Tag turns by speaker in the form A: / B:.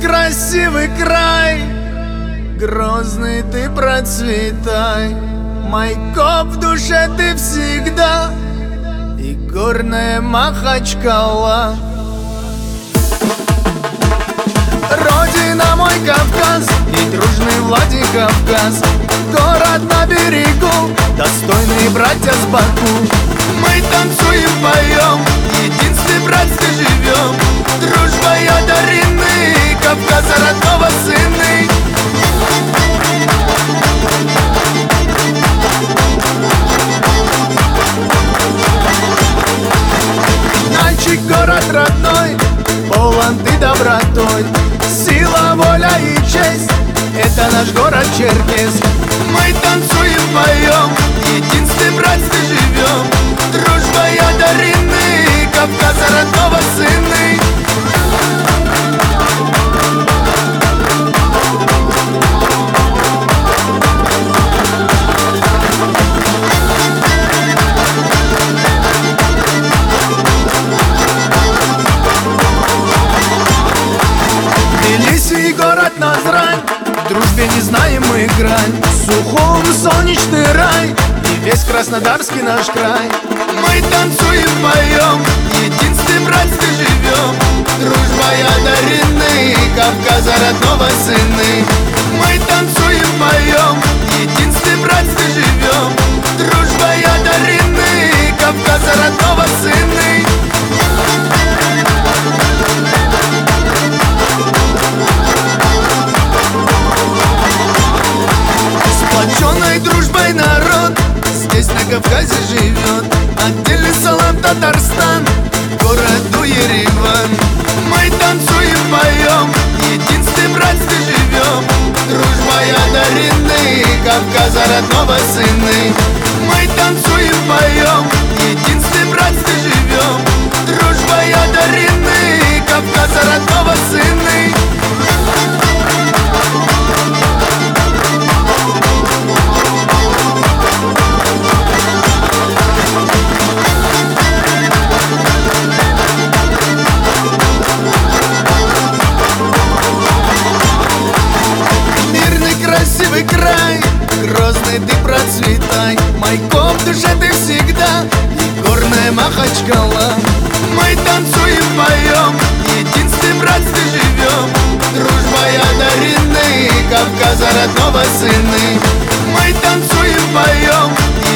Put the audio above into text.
A: красивый край, Грозный ты процветай. Майкоп в душе ты всегда, и горная Махачкала. Родина мой Кавказ, и дружный Владикавказ, город на берегу, достойные братья с Баку. Мы танцуем, поем, единстве братстве живем. Дружба одарены, Кавказа родного сыны. Нальчик город родной, полон ты добротой. Сила, воля и честь — это наш город Черкесск. Мы танцуем, поем, единстве братстве живем. Дружба одарены, Кавказа родного сыны. Тбилиси, город Назрань, в дружбе не знаем мы грань. Сухом солнечный рай и весь Краснодарский наш край. Мы танцуем, поем, единстве братстве живем. Дружба одарены, Кавказа родного сыны. Мы танцуем, поем, единстве братстве живем. Дружба одарены, Кавказа родного сыны. Сплоченной дружбой народ здесь на Кавказе живет. Отдельный салам Татарстан, городу Ереван. Мы танцуем, поем, единстве братстве живем. Дружба одарены, Кавказа родного сыны. Мы танцуем, поем, единстве братстве живем. Дружба одарены, Кавказа родного сыны. Красивый край, Грозный ты процветай. Майкоп в душе ты всегда, и горная Махачкала. Мы танцуем, поем, единстве братстве живем. Дружба одарены, Кавказа родного сыны. Мы танцуем, поем,